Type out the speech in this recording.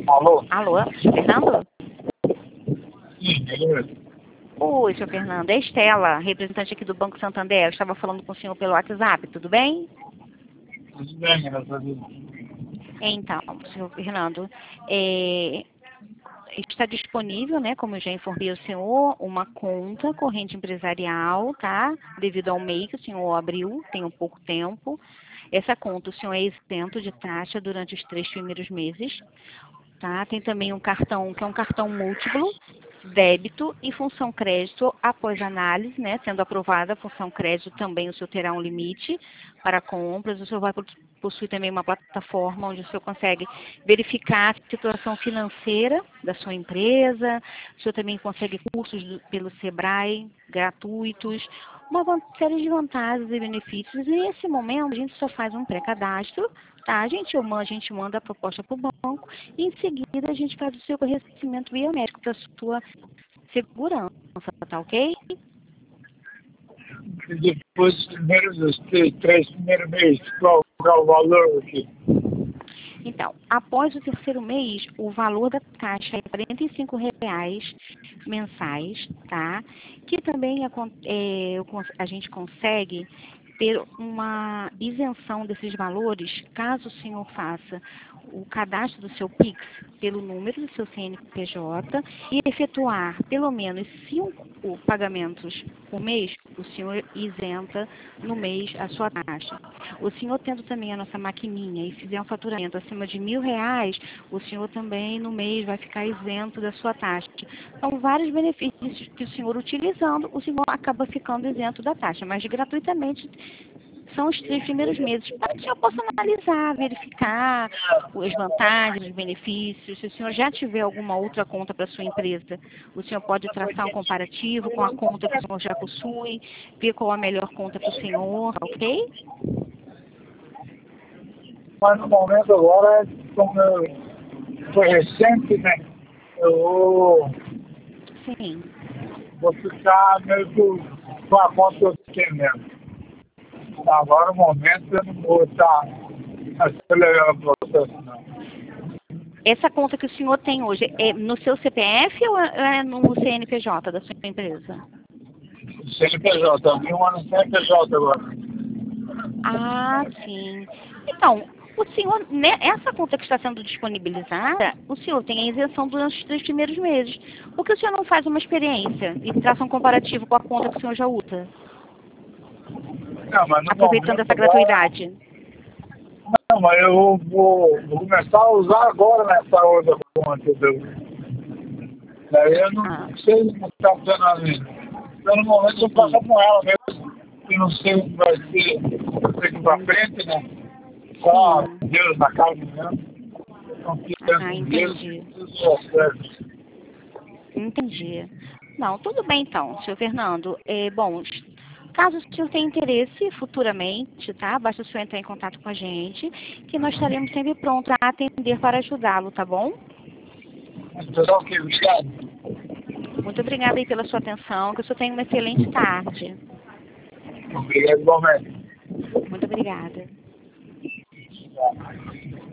Alô? Alô, Fernando? Sim, ele mesmo. Oi, seu Fernando. É Estela, representante aqui do Banco Santander. Eu estava falando com o senhor pelo WhatsApp, tudo bem? Tudo bem, graças a Deus. Então, senhor Fernando, está disponível, né, como eu já informei ao senhor, uma conta corrente empresarial, tá? Devido ao MEI que o senhor abriu, tem um pouco tempo. Essa conta, o senhor é isento de taxa durante os 3 primeiros meses. Tá? Tem também um cartão, que é um cartão múltiplo, débito e função crédito após análise, né? Sendo aprovada a função crédito, também o senhor terá um limite para compras. O senhor vai possuir também uma plataforma onde o senhor consegue verificar a situação financeira da sua empresa. O senhor também consegue cursos pelo Sebrae gratuitos, uma série de vantagens e benefícios. E nesse momento a gente só faz um pré-cadastro, tá? A gente manda a proposta para o banco e em seguida a gente faz o seu reconhecimento biométrico para sua segurança, tá ok? E depois dos 3 primeiros meses, qual é o valor aqui? Então, após o terceiro mês, o valor da taxa é R$ 45 mensais, tá? Que também a gente consegue ter uma isenção desses valores, caso o senhor faça o cadastro do seu Pix pelo número do seu CNPJ e efetuar pelo menos 5 pagamentos por mês, o senhor isenta no mês a sua taxa. O senhor tendo também a nossa maquininha e fizer um faturamento acima de R$ 1.000, o senhor também no mês vai ficar isento da sua taxa. São vários benefícios que o senhor utilizando, o senhor acaba ficando isento da taxa, mas gratuitamente são os 3 primeiros meses, para que o senhor possa analisar, verificar as vantagens, os benefícios. Se o senhor já tiver alguma outra conta para sua empresa, o senhor pode traçar um comparativo com a conta que o senhor já possui, ver qual a melhor conta para o senhor, ok? Mas no momento agora, como foi recente, né? Eu Sim. vou ficar meio com a conta que eu tenho mesmo. Agora no momento eu não vou estar acelerando o processo, não. Essa conta que o senhor tem hoje é no seu CPF ou é no CNPJ da sua empresa? CNPJ, vi um ano CNPJ agora. Ah, sim. Então, o senhor, né, essa conta que está sendo disponibilizada, o senhor tem a isenção durante os 3 primeiros meses. Por que o senhor não faz uma experiência e traça um comparativo com a conta que o senhor já usa, Não, mas no aproveitando momento essa agora. gratuidade? Não, mas eu vou começar a usar agora nessa outra conta, entendeu? Daí eu Ah, não sei como está funcionando ainda. Então no momento eu passo sim, com ela mesmo. Eu não sei o que vai ser daqui pra frente, né? Só sim. Deus na casa mesmo. Confiando Ah, em Deus, entendi. tudo dá certo. Entendi. Não, tudo bem então, senhor Fernando. Bom, caso o senhor tenha interesse futuramente, tá? Basta o senhor entrar em contato com a gente, que nós estaremos sempre prontos a atender para ajudá-lo, tá bom? Então, ok, obrigado. Muito obrigada aí pela sua atenção, que o senhor tenha uma excelente tarde. Obrigado igualmente. Muito obrigada.